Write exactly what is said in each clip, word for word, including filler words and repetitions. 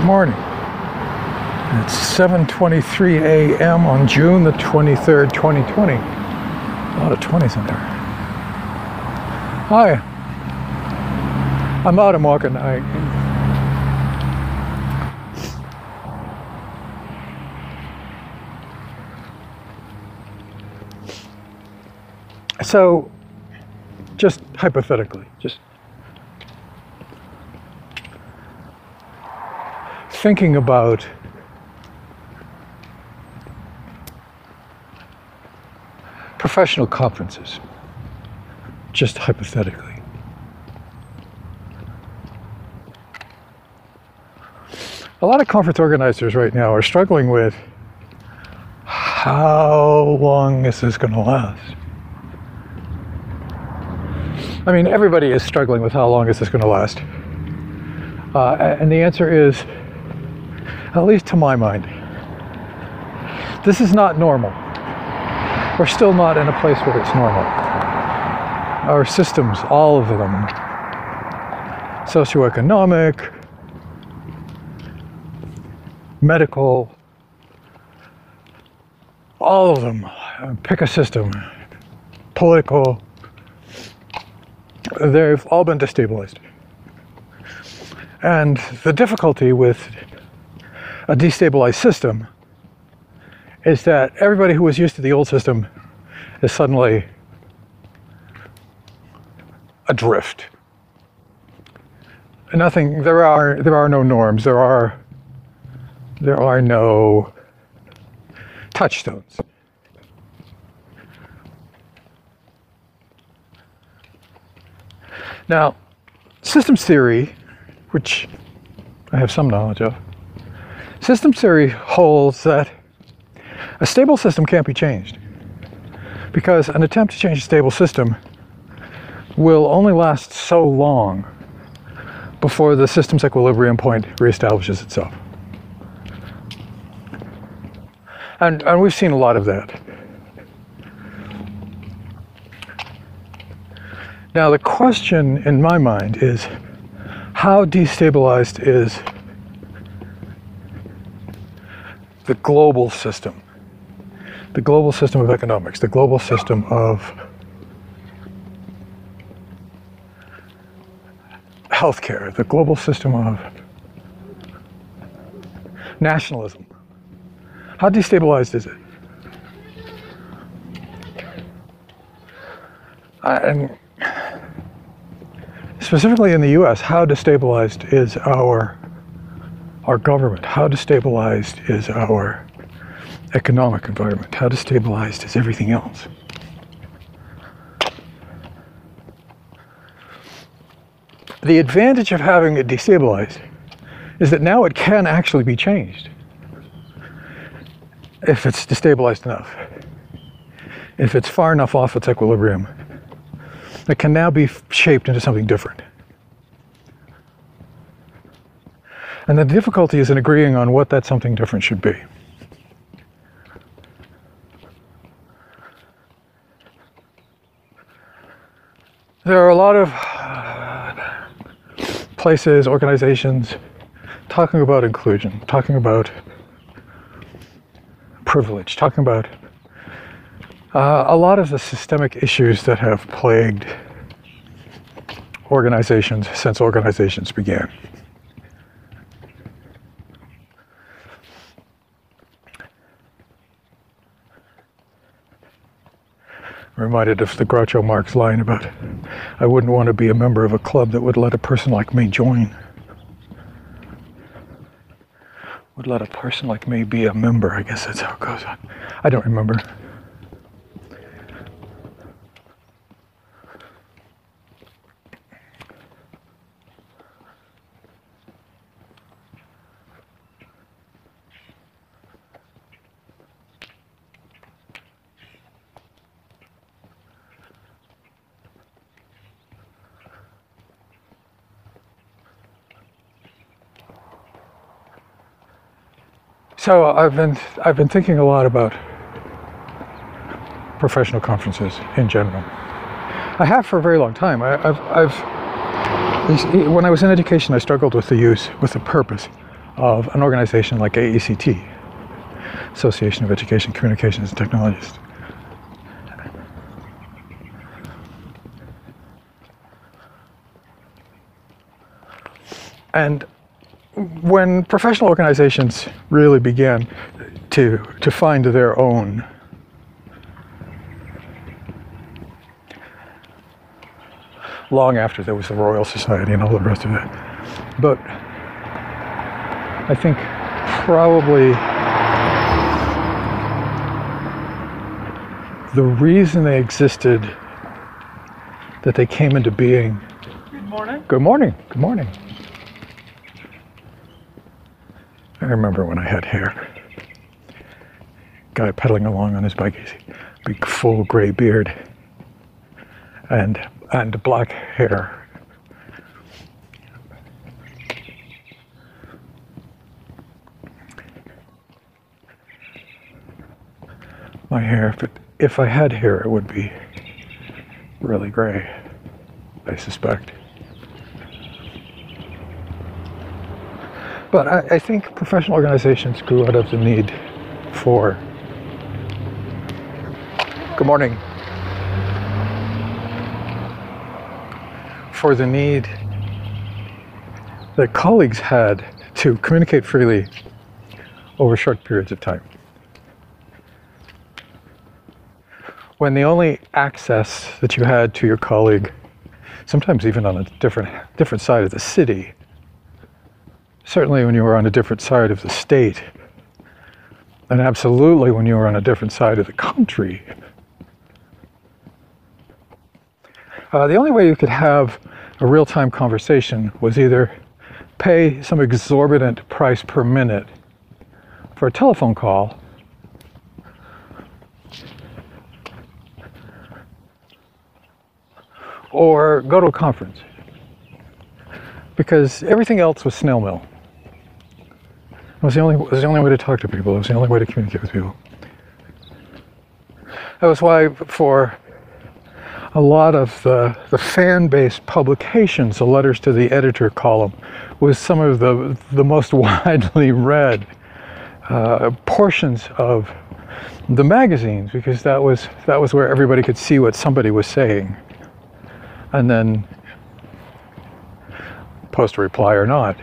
Good morning. It's seven twenty-three a m on June the twenty-third, twenty twenty. A lot of twenties in there. Hi. I'm out, I'm walking. I, so, just hypothetically, just thinking about professional conferences, just hypothetically. A lot of conference organizers right now are struggling with how long is this going to last? I mean, everybody is struggling with how long is this going to last. Uh, and the answer is, at least to my mind, this is not normal. We're still not in a place where it's normal. Our systems, all of them, socioeconomic, medical, all of them, pick a system, political, they've all been destabilized. And the difficulty with a destabilized system is that everybody who was used to the old system is suddenly adrift. Nothing, there are there are no norms, there are there are no touchstones. Now, systems theory, which I have some knowledge of, systems theory holds that a stable system can't be changed because an attempt to change a stable system will only last so long before the system's equilibrium point reestablishes itself. And, and we've seen a lot of that. Now the question in my mind is, how destabilized is the global system? The global system of economics, the global system of healthcare, the global system of nationalism. How destabilized is it? Uh, and specifically in the U S, how destabilized is our our government? How destabilized is our economic environment? How destabilized is everything else? The advantage of having it destabilized is that now it can actually be changed if it's destabilized enough. If it's far enough off its equilibrium, it can now be shaped into something different. And the difficulty is in agreeing on what that something different should be. There are a lot of uh, places, organizations, talking about inclusion, talking about privilege, talking about uh, a lot of the systemic issues that have plagued organizations since organizations began. I'm reminded of the Groucho Marx line about, I wouldn't want to be a member of a club that would let a person like me join. Would let a person like me be a member, I guess that's how it goes on. I don't remember. So I've been I've been thinking a lot about professional conferences in general. I have for a very long time. I, I've I've when I was in education, I struggled with the use with the purpose of an organization like A E C T, Association of Education, Communications and Technologists. And when professional organizations really began to, to find their own, long after there was the Royal Society and all the rest of it. But I think probably the reason they existed, that they came into being. Good morning. Good morning. Good morning. I remember when I had hair. Guy pedaling along on his bike, big full gray beard and and black hair. My hair, if, it, if I had hair, it would be really gray, I suspect. But I, I think professional organizations grew out of the need for... Good morning. For the need that colleagues had to communicate freely over short periods of time. When the only access that you had to your colleague, sometimes even on a different different side of the city, certainly when you were on a different side of the state, and absolutely when you were on a different side of the country, uh, the only way you could have a real-time conversation was either pay some exorbitant price per minute for a telephone call, or go to a conference, because everything else was snail mail. It was the only, it was the only way to talk to people. It was the only way to communicate with people. That was why for a lot of the, the fan-based publications, the letters to the editor column was some of the, the most widely read uh, portions of the magazines, because that was, that was where everybody could see what somebody was saying, and then post a reply or not.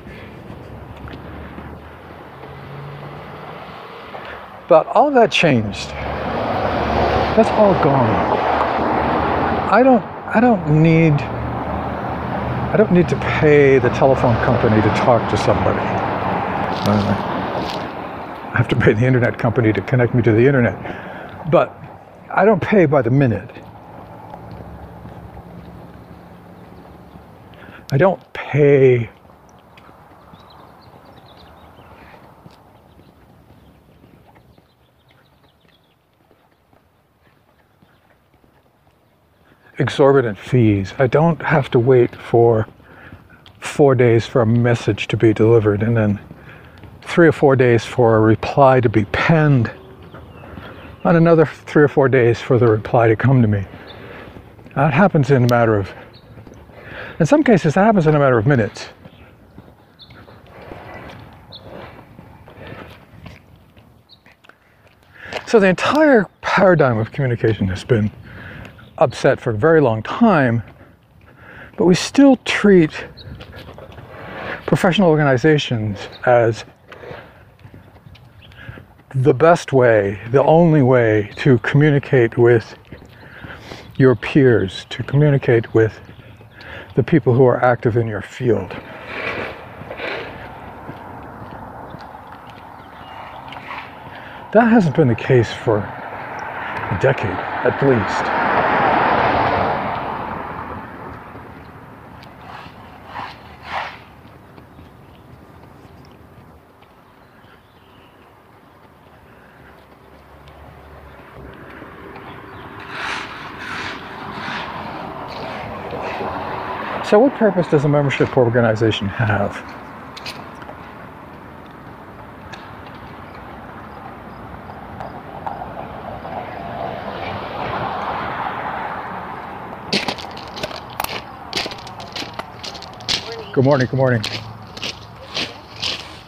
But all of that changed. That's all gone. I don't I don't need I don't need to pay the telephone company to talk to somebody. Uh, I have to pay the internet company to connect me to the internet. But I don't pay by the minute. I don't pay exorbitant fees. I don't have to wait for four days for a message to be delivered and then three or four days for a reply to be penned and another three or four days for the reply to come to me. That happens in a matter of, in some cases that happens in a matter of minutes. So the entire paradigm of communication has been upset for a very long time, but we still treat professional organizations as the best way, the only way to communicate with your peers, to communicate with the people who are active in your field. That hasn't been the case for a decade, at least. So what purpose does a membership organization have? Good morning, good morning.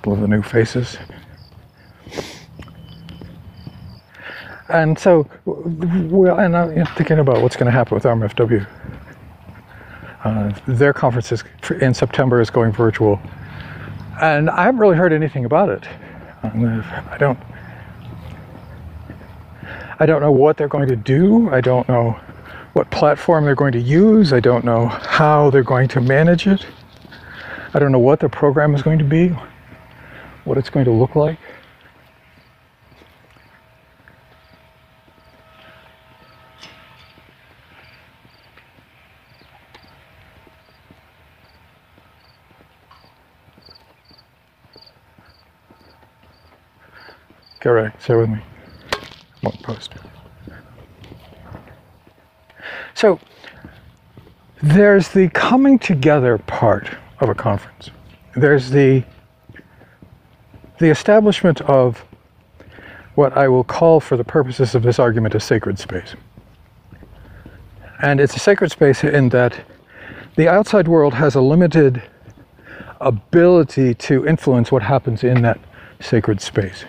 couple of the new faces. And so, well, and I'm thinking about what's going to happen with R M F W. Uh, their conference is, in September is going virtual. And I haven't really heard anything about it. Um, I don't I don't know what they're going to do. I don't know what platform they're going to use. I don't know how they're going to manage it. I don't know what the program is going to be, what it's going to look like. Correct, stay with me. Won't post. So, there's the coming together part of a conference. There's the the establishment of what I will call, for the purposes of this argument, a sacred space. And it's a sacred space in that the outside world has a limited ability to influence what happens in that sacred space.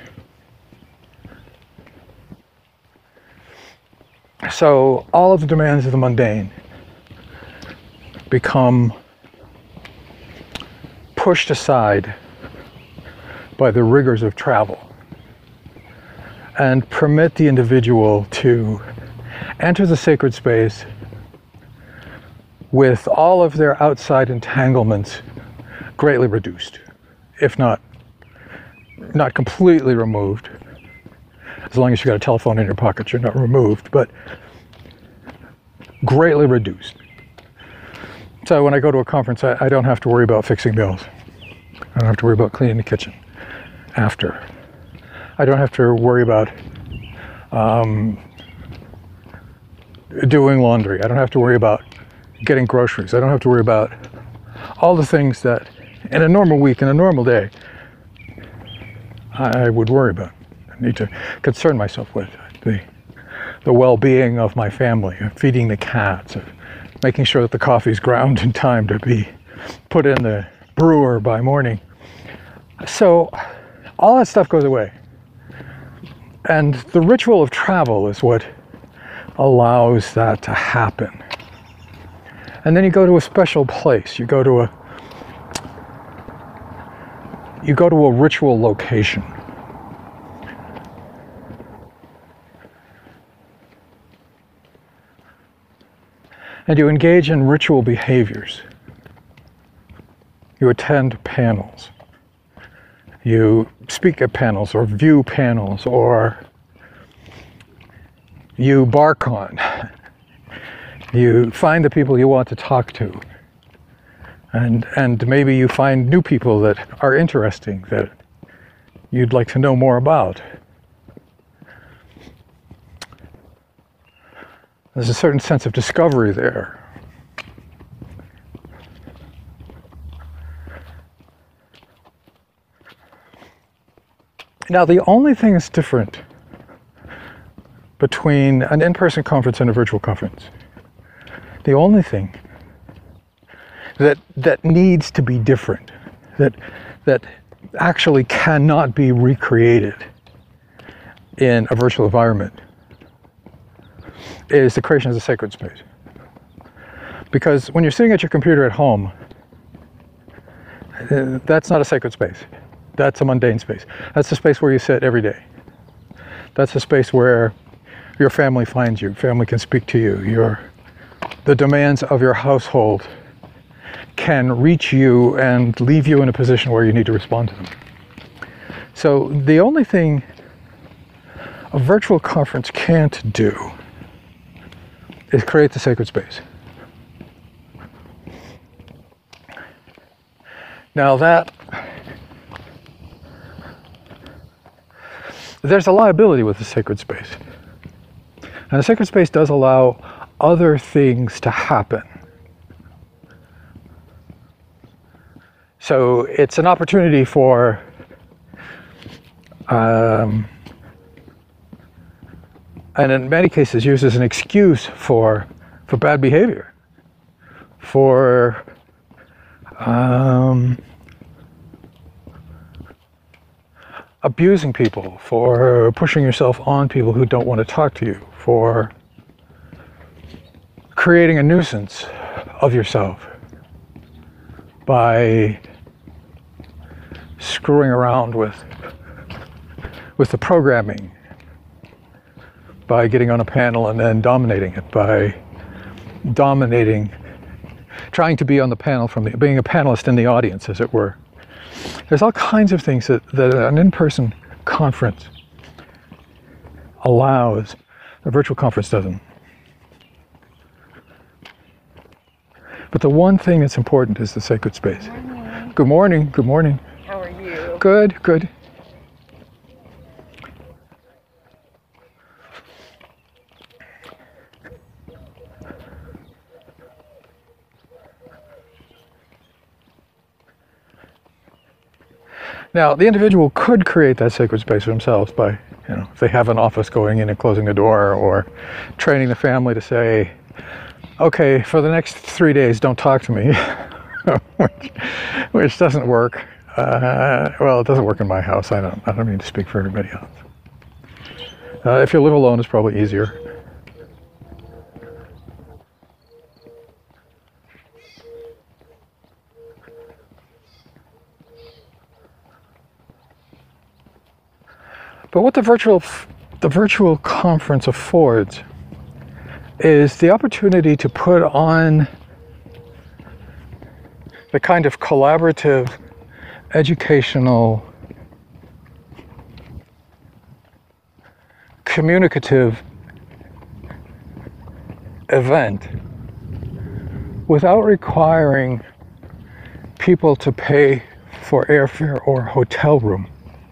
So all of the demands of the mundane become pushed aside by the rigors of travel and permit the individual to enter the sacred space with all of their outside entanglements greatly reduced, if not not completely removed. As long as you got a telephone in your pocket, you're not removed, but greatly reduced. So when I go to a conference, I, I don't have to worry about fixing meals. I don't have to worry about cleaning the kitchen after. I don't have to worry about um, doing laundry. I don't have to worry about getting groceries. I don't have to worry about all the things that in a normal week, in a normal day, I, I would worry about. I need to concern myself with the the well-being of my family, feeding the cats, making sure that the coffee's ground in time to be put in the brewer by morning. So all that stuff goes away. And the ritual of travel is what allows that to happen. And then you go to a special place. You go to a you go to a ritual location. And you engage in ritual behaviors. You attend panels. You speak at panels or view panels, or you bark on. You find the people you want to talk to. And, and maybe you find new people that are interesting, that you'd like to know more about. There's a certain sense of discovery there. Now, the only thing that's different between an in-person conference and a virtual conference, the only thing that that needs to be different, that that actually cannot be recreated in a virtual environment, is the creation of the sacred space. Because when you're sitting at your computer at home, uh, that's not a sacred space. That's a mundane space. That's the space where you sit every day. That's the space where your family finds you. Family can speak to you. Your, the demands of your household can reach you and leave you in a position where you need to respond to them. So the only thing a virtual conference can't do is create the sacred space. Now that, there's a liability with the sacred space. And the sacred space does allow other things to happen. So it's an opportunity for um, and in many cases used as an excuse for for bad behavior, for um, abusing people, for pushing yourself on people who don't want to talk to you, for creating a nuisance of yourself by screwing around with with the programming, by getting on a panel and then dominating it, by dominating, trying to be on the panel from the, being a panelist in the audience, as it were. There's all kinds of things that, that an in-person conference allows, a virtual conference doesn't. But the one thing that's important is the sacred space. Good morning. Good morning. How are you? Good, good. Now, the individual could create that sacred space for themselves by, you know, if they have an office, going in and closing the door, or training the family to say, okay, for the next three days, don't talk to me, which, which doesn't work. Uh, well, it doesn't work in my house. I don't, I don't mean to speak for everybody else. Uh, if you live alone, it's probably easier. But what the virtual, the virtual conference affords is the opportunity to put on the kind of collaborative, educational, communicative event without requiring people to pay for airfare or hotel room.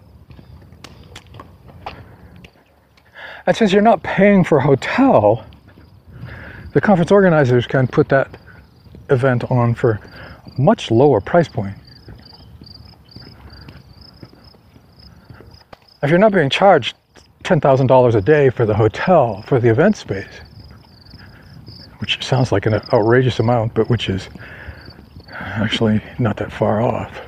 And since you're not paying for a hotel, the conference organizers can put that event on for a much lower price point. If you're not being charged ten thousand dollars a day for the hotel, for the event space, which sounds like an outrageous amount, but which is actually not that far off.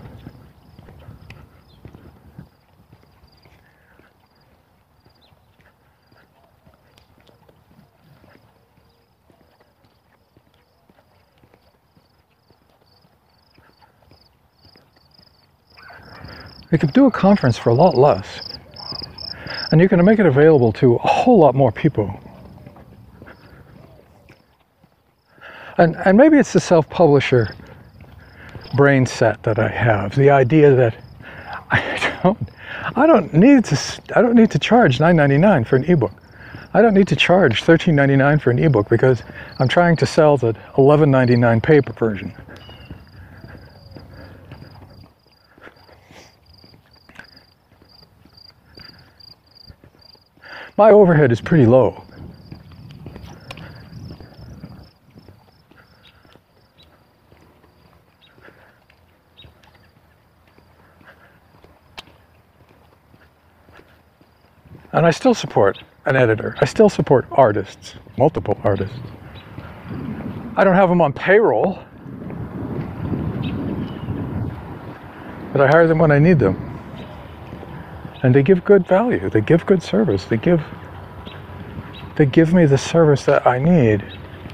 You could do a conference for a lot less, and you can make it available to a whole lot more people. And, and maybe it's the self-publisher brain set that I have, the idea that I don't, I don't need to, I don't need to charge nine ninety-nine for an ebook. I don't need to charge thirteen ninety-nine for an ebook because I'm trying to sell the eleven ninety-nine paper version. My overhead is pretty low. And I still support an editor. I still support artists, multiple artists. I don't have them on payroll, but I hire them when I need them. And they give good value, they give good service, they give they give me the service that I need.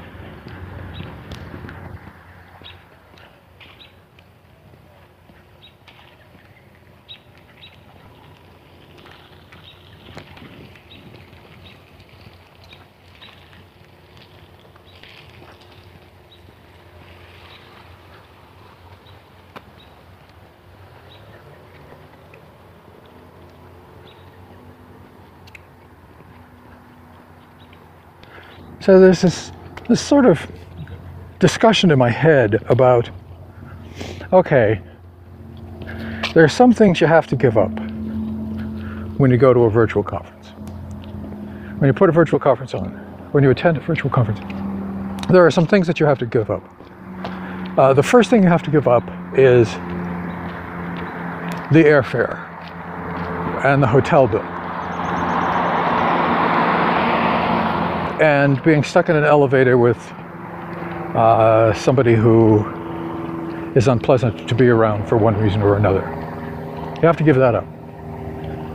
So there's this, this sort of discussion in my head about, okay, there are some things you have to give up when you go to a virtual conference. When you put a virtual conference on, when you attend a virtual conference, there are some things that you have to give up. Uh, the first thing you have to give up is the airfare and the hotel bill. And being stuck in an elevator with uh, somebody who is unpleasant to be around for one reason or another. You have to give that up.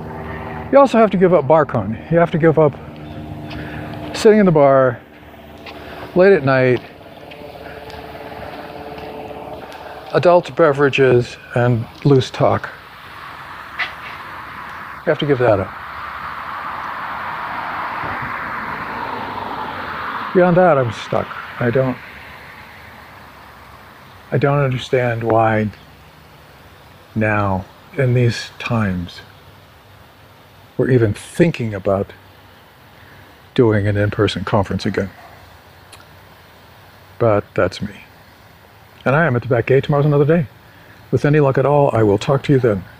You also have to give up BarCon. You have to give up sitting in the bar late at night, adult beverages, and loose talk. You have to give that up. Beyond that, I'm stuck. I don't I don't understand why now, in these times, we're even thinking about doing an in-person conference again. But that's me. And I am at the back gate. Tomorrow's another day. With any luck at all, I will talk to you then.